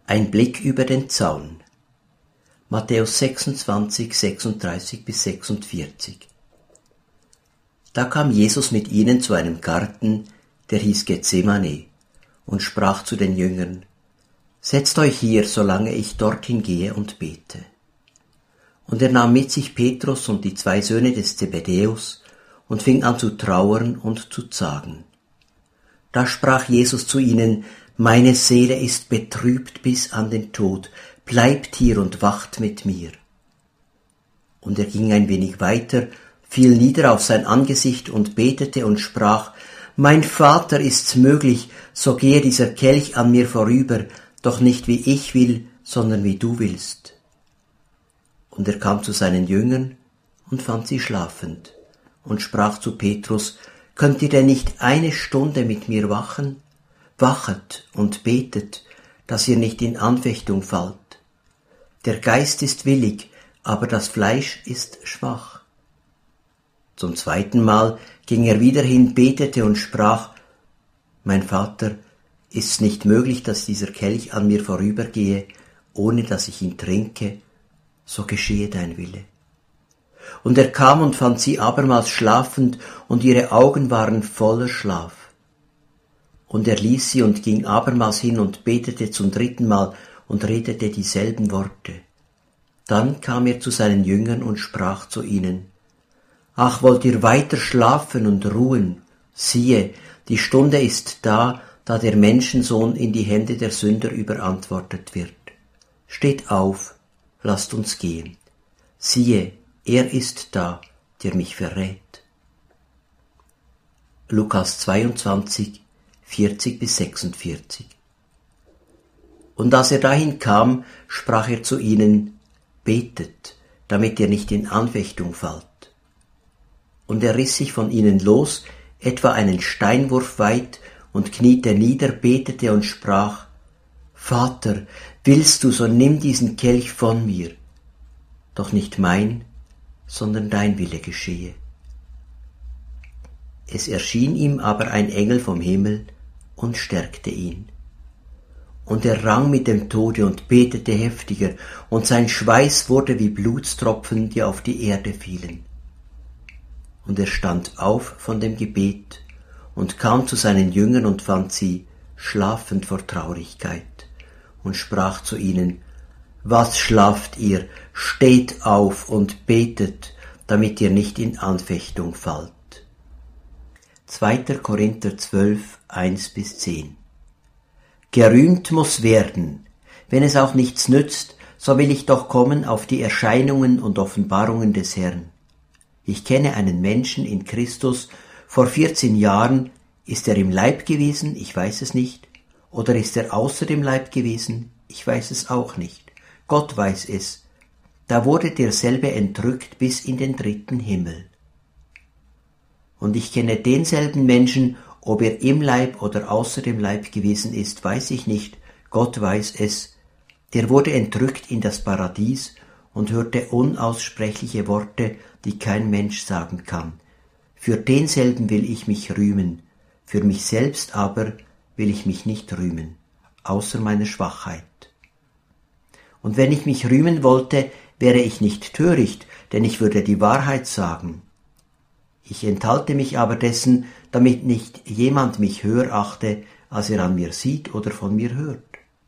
Ein Blick über den Zaun. Matthäus 26, 36-46. Da kam Jesus mit ihnen zu einem Garten, der hieß Gethsemane, und sprach zu den Jüngern: Setzt euch hier, solange ich dorthin gehe und bete. Und er nahm mit sich Petrus und die 2 Söhne des Zebedäus und fing an zu trauern und zu zagen. Da sprach Jesus zu ihnen: Meine Seele ist betrübt bis an den Tod, bleibt hier und wacht mit mir. Und er ging ein wenig weiter, fiel nieder auf sein Angesicht und betete und sprach: Mein Vater, ist's möglich, so gehe dieser Kelch an mir vorüber, doch nicht wie ich will, sondern wie du willst. Und er kam zu seinen Jüngern und fand sie schlafend und sprach zu Petrus: Könnt ihr denn nicht eine Stunde mit mir wachen? Wachet und betet, dass ihr nicht in Anfechtung fallt. Der Geist ist willig, aber das Fleisch ist schwach. Zum 2. Mal ging er wieder hin, betete und sprach: Mein Vater, ist's nicht möglich, dass dieser Kelch an mir vorübergehe, ohne dass ich ihn trinke? So geschehe dein Wille. Und er kam und fand sie abermals schlafend, und ihre Augen waren voller Schlaf. Und er ließ sie und ging abermals hin und betete zum 3. Mal und redete dieselben Worte. Dann kam er zu seinen Jüngern und sprach zu ihnen: Ach, wollt ihr weiter schlafen und ruhen? Siehe, die Stunde ist da, da der Menschensohn in die Hände der Sünder überantwortet wird. Steht auf, lasst uns gehen. Siehe, er ist da, der mich verrät. Lukas 22, 40-46. Und als er dahin kam, sprach er zu ihnen: Betet, damit ihr nicht in Anfechtung fallt. Und er riss sich von ihnen los, etwa einen Steinwurf weit, und kniete nieder, betete und sprach: Vater, willst du, so nimm diesen Kelch von mir. Doch nicht mein, sondern dein Wille geschehe. Es erschien ihm aber ein Engel vom Himmel und stärkte ihn. Und er rang mit dem Tode und betete heftiger, und sein Schweiß wurde wie Blutstropfen, die auf die Erde fielen. Und er stand auf von dem Gebet und kam zu seinen Jüngern und fand sie schlafend vor Traurigkeit und sprach zu ihnen: Was schlaft ihr? Steht auf und betet, damit ihr nicht in Anfechtung fallt. 2. Korinther 12, 1-10. Gerühmt muss werden. Wenn es auch nichts nützt, so will ich doch kommen auf die Erscheinungen und Offenbarungen des Herrn. Ich kenne einen Menschen in Christus, vor 14 Jahren, ist er im Leib gewesen, ich weiß es nicht, oder ist er außer dem Leib gewesen, ich weiß es auch nicht. Gott weiß es. Da wurde derselbe entrückt bis in den 3. Himmel. Und ich kenne denselben Menschen, ob er im Leib oder außer dem Leib gewesen ist, weiß ich nicht, Gott weiß es. Der wurde entrückt in das Paradies und hörte unaussprechliche Worte, die kein Mensch sagen kann. Für denselben will ich mich rühmen, für mich selbst aber will ich mich nicht rühmen, außer meiner Schwachheit. Und wenn ich mich rühmen wollte, wäre ich nicht töricht, denn ich würde die Wahrheit sagen. Ich enthalte mich aber dessen, damit nicht jemand mich höher achte, als er an mir sieht oder von mir hört.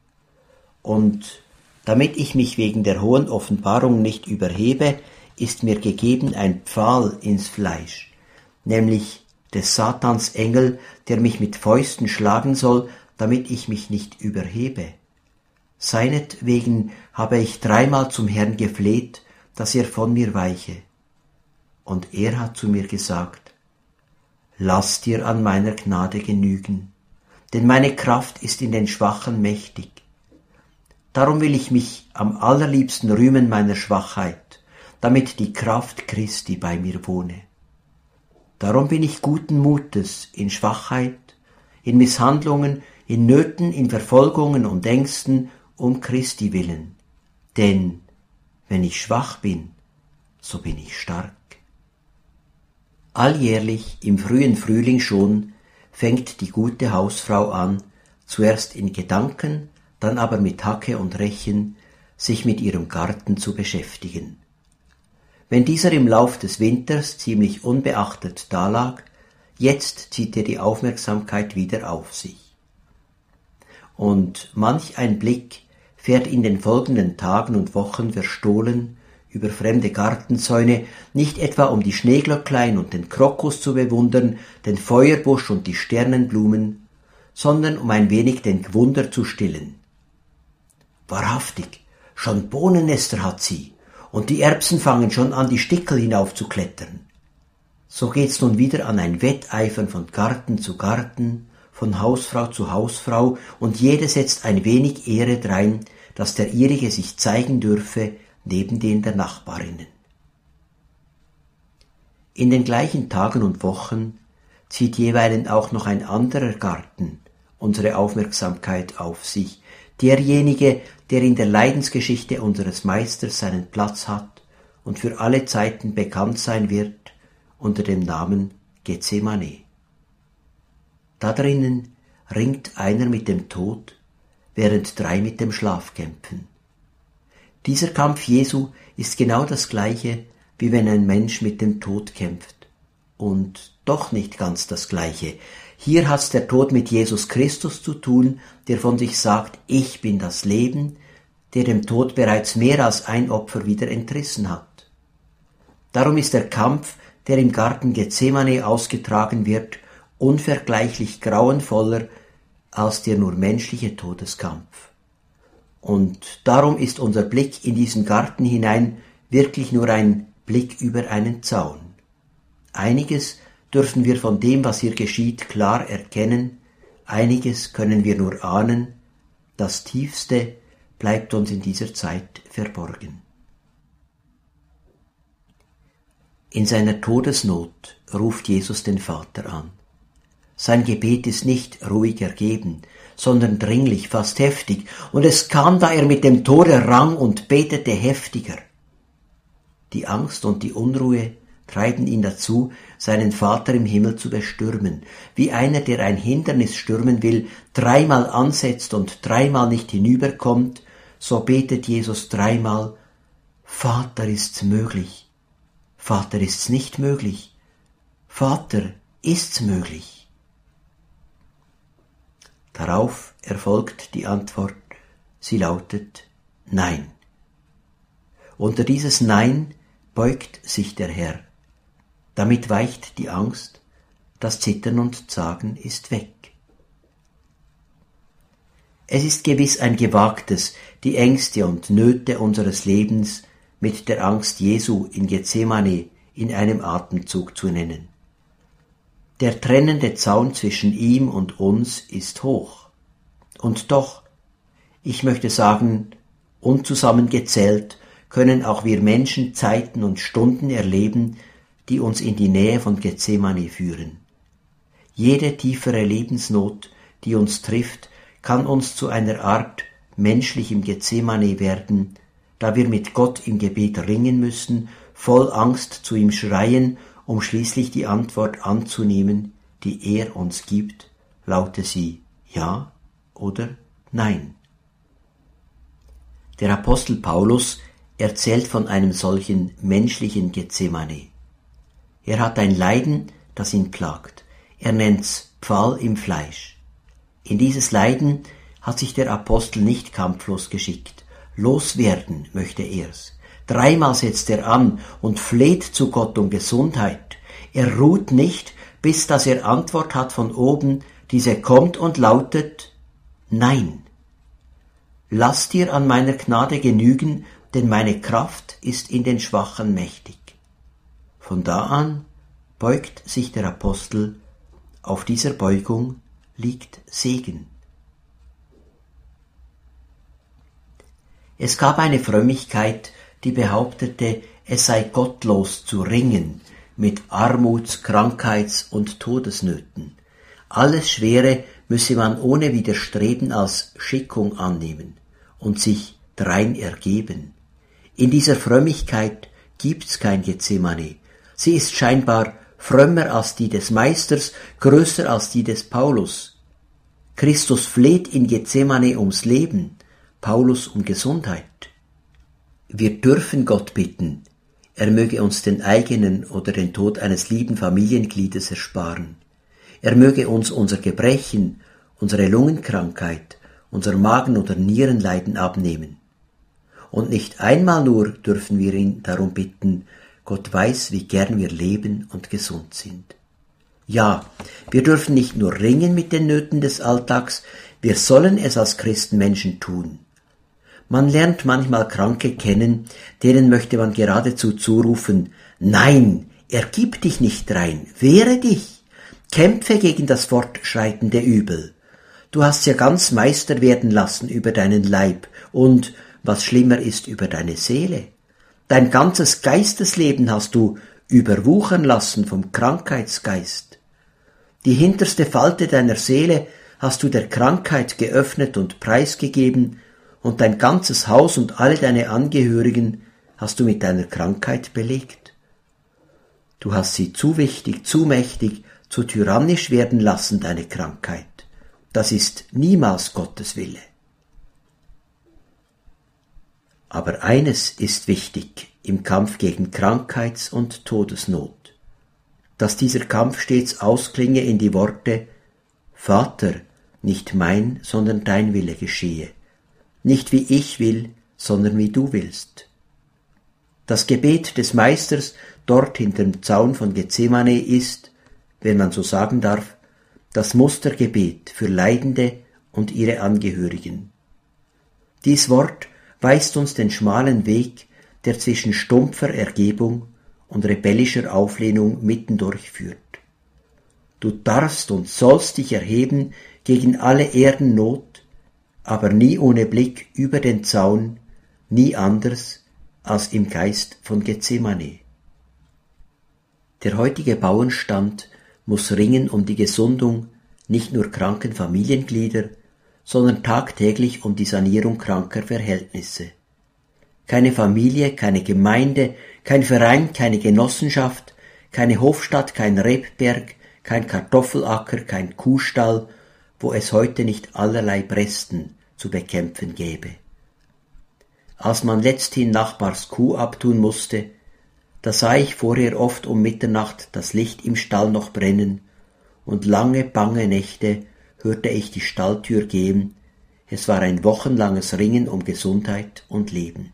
Und damit ich mich wegen der hohen Offenbarung nicht überhebe, ist mir gegeben ein Pfahl ins Fleisch, nämlich des Satans Engel, der mich mit Fäusten schlagen soll, damit ich mich nicht überhebe. Seinetwegen habe ich 3-mal zum Herrn gefleht, dass er von mir weiche. Und er hat zu mir gesagt: Lass dir an meiner Gnade genügen, denn meine Kraft ist in den Schwachen mächtig. Darum will ich mich am allerliebsten rühmen meiner Schwachheit, damit die Kraft Christi bei mir wohne. Darum bin ich guten Mutes in Schwachheit, in Misshandlungen, in Nöten, in Verfolgungen und Ängsten um Christi willen. Denn wenn ich schwach bin, so bin ich stark. Alljährlich, im frühen Frühling schon, fängt die gute Hausfrau an, zuerst in Gedanken, dann aber mit Hacke und Rechen sich mit ihrem Garten zu beschäftigen. Wenn dieser im Lauf des Winters ziemlich unbeachtet dalag, jetzt zieht er die Aufmerksamkeit wieder auf sich. Und manch ein Blick fährt in den folgenden Tagen und Wochen verstohlen über fremde Gartenzäune, nicht etwa um die Schneeglöcklein und den Krokus zu bewundern, den Feuerbusch und die Sternenblumen, sondern um ein wenig den Gwunder zu stillen. Wahrhaftig, schon Bohnennester hat sie, und die Erbsen fangen schon an, die Stickel hinaufzuklettern. So geht's nun wieder an ein Wetteifern von Garten zu Garten, von Hausfrau zu Hausfrau, und jede setzt ein wenig Ehre drein, dass der ihrige sich zeigen dürfe neben den der Nachbarinnen. In den gleichen Tagen und Wochen zieht jeweilen auch noch ein anderer Garten unsere Aufmerksamkeit auf sich, derjenige, der in der Leidensgeschichte unseres Meisters seinen Platz hat und für alle Zeiten bekannt sein wird unter dem Namen Gethsemane. Da drinnen ringt einer mit dem Tod, während 3 mit dem Schlaf kämpfen. Dieser Kampf Jesu ist genau das gleiche, wie wenn ein Mensch mit dem Tod kämpft. Und doch nicht ganz das gleiche. Hier hat's der Tod mit Jesus Christus zu tun, der von sich sagt, ich bin das Leben, der dem Tod bereits mehr als ein Opfer wieder entrissen hat. Darum ist der Kampf, der im Garten Gethsemane ausgetragen wird, unvergleichlich grauenvoller als der nur menschliche Todeskampf. Und darum ist unser Blick in diesen Garten hinein wirklich nur ein Blick über einen Zaun. Einiges dürfen wir von dem, was hier geschieht, klar erkennen, einiges können wir nur ahnen, das Tiefste bleibt uns in dieser Zeit verborgen. In seiner Todesnot ruft Jesus den Vater an. Sein Gebet ist nicht ruhig ergeben, sondern dringlich, fast heftig, und es kam, da er mit dem Tode rang und betete heftiger. Die Angst und die Unruhe treiben ihn dazu, seinen Vater im Himmel zu bestürmen, wie einer, der ein Hindernis stürmen will, 3-mal ansetzt und 3-mal nicht hinüberkommt, so betet Jesus 3-mal, Vater, ist's möglich? Vater, ist's nicht möglich? Vater, ist's möglich? Darauf erfolgt die Antwort, sie lautet Nein. Unter dieses Nein beugt sich der Herr. Damit weicht die Angst, das Zittern und Zagen ist weg. Es ist gewiss ein gewagtes, die Ängste und Nöte unseres Lebens mit der Angst Jesu in Gethsemane in einem Atemzug zu nennen. Der trennende Zaun zwischen ihm und uns ist hoch. Und doch, ich möchte sagen, unzusammengezählt, können auch wir Menschen Zeiten und Stunden erleben, die uns in die Nähe von Gethsemane führen. Jede tiefere Lebensnot, die uns trifft, kann uns zu einer Art menschlichem Gethsemane werden, da wir mit Gott im Gebet ringen müssen, voll Angst zu ihm schreien, um schließlich die Antwort anzunehmen, die er uns gibt, laute sie Ja oder Nein. Der Apostel Paulus erzählt von einem solchen menschlichen Gethsemane. Er hat ein Leiden, das ihn plagt. Er nennt's Pfahl im Fleisch. In dieses Leiden hat sich der Apostel nicht kampflos geschickt. Loswerden möchte er's. 3-mal setzt er an und fleht zu Gott um Gesundheit. Er ruht nicht, bis dass er Antwort hat von oben, diese kommt und lautet Nein. Lass dir an meiner Gnade genügen, denn meine Kraft ist in den Schwachen mächtig. Von da an beugt sich der Apostel, auf dieser Beugung liegt Segen. Es gab eine Frömmigkeit, die behauptete, es sei gottlos zu ringen mit Armuts-, Krankheits- und Todesnöten. Alles Schwere müsse man ohne Widerstreben als Schickung annehmen und sich drein ergeben. In dieser Frömmigkeit gibt's kein Gethsemane. Sie ist scheinbar frömmer als die des Meisters, größer als die des Paulus. Christus fleht in Gethsemane ums Leben, Paulus um Gesundheit. Wir dürfen Gott bitten, er möge uns den eigenen oder den Tod eines lieben Familiengliedes ersparen. Er möge uns unser Gebrechen, unsere Lungenkrankheit, unser Magen- oder Nierenleiden abnehmen. Und nicht einmal nur dürfen wir ihn darum bitten, Gott weiß, wie gern wir leben und gesund sind. Ja, wir dürfen nicht nur ringen mit den Nöten des Alltags, wir sollen es als Christenmenschen tun. Man lernt manchmal Kranke kennen, denen möchte man geradezu zurufen, nein, ergib dich nicht drein, wehre dich, kämpfe gegen das fortschreitende Übel. Du hast ja ganz Meister werden lassen über deinen Leib und, was schlimmer ist, über deine Seele. Dein ganzes Geistesleben hast du überwuchern lassen vom Krankheitsgeist. Die hinterste Falte deiner Seele hast du der Krankheit geöffnet und preisgegeben, und dein ganzes Haus und alle deine Angehörigen hast du mit deiner Krankheit belegt. Du hast sie zu wichtig, zu mächtig, zu tyrannisch werden lassen, deine Krankheit. Das ist niemals Gottes Wille. Aber eines ist wichtig im Kampf gegen Krankheits- und Todesnot, dass dieser Kampf stets ausklinge in die Worte: Vater, nicht mein, sondern dein Wille geschehe. Nicht wie ich will, sondern wie du willst. Das Gebet des Meisters dort hinterm Zaun von Gethsemane ist, wenn man so sagen darf, das Mustergebet für Leidende und ihre Angehörigen. Dies Wort weist uns den schmalen Weg, der zwischen stumpfer Ergebung und rebellischer Auflehnung mittendurch führt. Du darfst und sollst dich erheben gegen alle Erdennot, aber nie ohne Blick über den Zaun, nie anders als im Geist von Gethsemane. Der heutige Bauernstand muss ringen um die Gesundung nicht nur kranken Familienglieder, sondern tagtäglich um die Sanierung kranker Verhältnisse. Keine Familie, keine Gemeinde, kein Verein, keine Genossenschaft, keine Hofstatt, kein Rebberg, kein Kartoffelacker, kein Kuhstall, wo es heute nicht allerlei Bresten zu bekämpfen gäbe. Als man letzthin Nachbars Kuh abtun musste, da sah ich vorher oft um Mitternacht das Licht im Stall noch brennen, und lange bange Nächte hörte ich die Stalltür gehen. Es war ein wochenlanges Ringen um Gesundheit und Leben.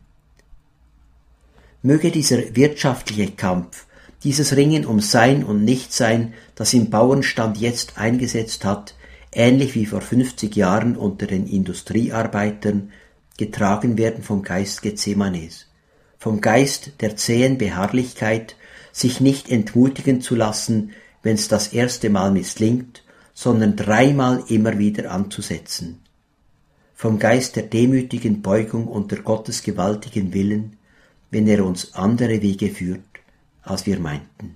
Möge dieser wirtschaftliche Kampf, dieses Ringen um Sein und Nichtsein, das im Bauernstand jetzt eingesetzt hat, ähnlich wie vor 50 Jahren unter den Industriearbeitern, getragen werden vom Geist Gethsemanes, vom Geist der zähen Beharrlichkeit, sich nicht entmutigen zu lassen, wenn's das erste Mal misslingt, sondern dreimal immer wieder anzusetzen, vom Geist der demütigen Beugung unter Gottes gewaltigen Willen, wenn er uns andere Wege führt, als wir meinten.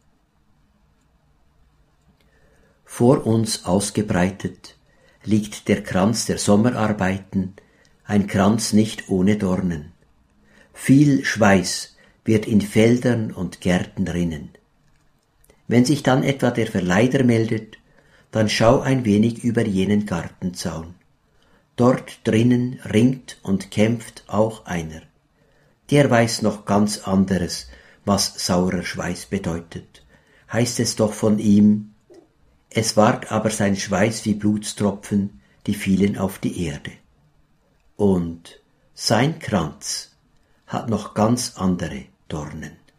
Vor uns ausgebreitet liegt der Kranz der Sommerarbeiten, ein Kranz nicht ohne Dornen. Viel Schweiß wird in Feldern und Gärten rinnen. Wenn sich dann etwa der Verleider meldet, dann schau ein wenig über jenen Gartenzaun. Dort drinnen ringt und kämpft auch einer. Der weiß noch ganz anderes, was saurer Schweiß bedeutet. Heißt es doch von ihm: Es ward aber sein Schweiß wie Blutstropfen, die fielen auf die Erde. Und sein Kranz hat noch ganz andere Dornen.